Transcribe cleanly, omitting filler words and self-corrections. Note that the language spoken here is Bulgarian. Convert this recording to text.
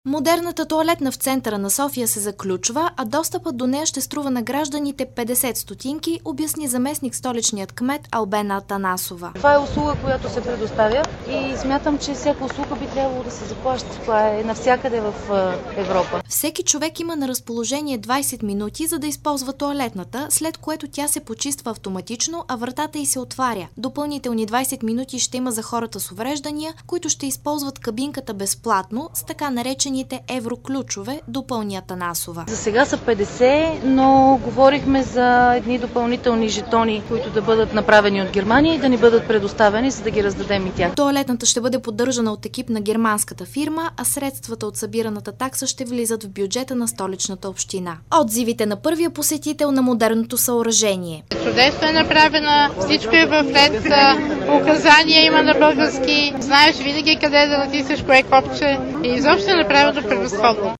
Модерната тоалетна в центъра на София се заключва, а достъпът до нея ще струва на гражданите 50 стотинки, обясни заместник столичният кмет Албена Атанасова. Това е услуга, която се предоставя и смятам, че всяка услуга би трябвало да се заплаща. Това е навсякъде в Европа. Всеки човек има на разположение 20 минути, за да използва тоалетната, след което тя се почиства автоматично, а вратата й се отваря. Допълнителни 20 минути ще има за хората с увреждания, които ще използват кабинката безплатно с така наречените евроключове, допълни Атанасова. За сега са 50, но говорихме за едни допълнителни жетони, които да бъдат направени от Германия и да ни бъдат предоставени, за да ги раздадем и тях. Тоалетната ще бъде поддържана от екип на германската фирма, а средствата от събираната такса ще влизат в бюджета на столичната община. Отзивите на първия посетител на модерното съоръжение. Чудесно е направена, всичко е в ред, указания има на български, знаеш винаги къде да натиснеш кое копче и изобщо е направено превъзходно.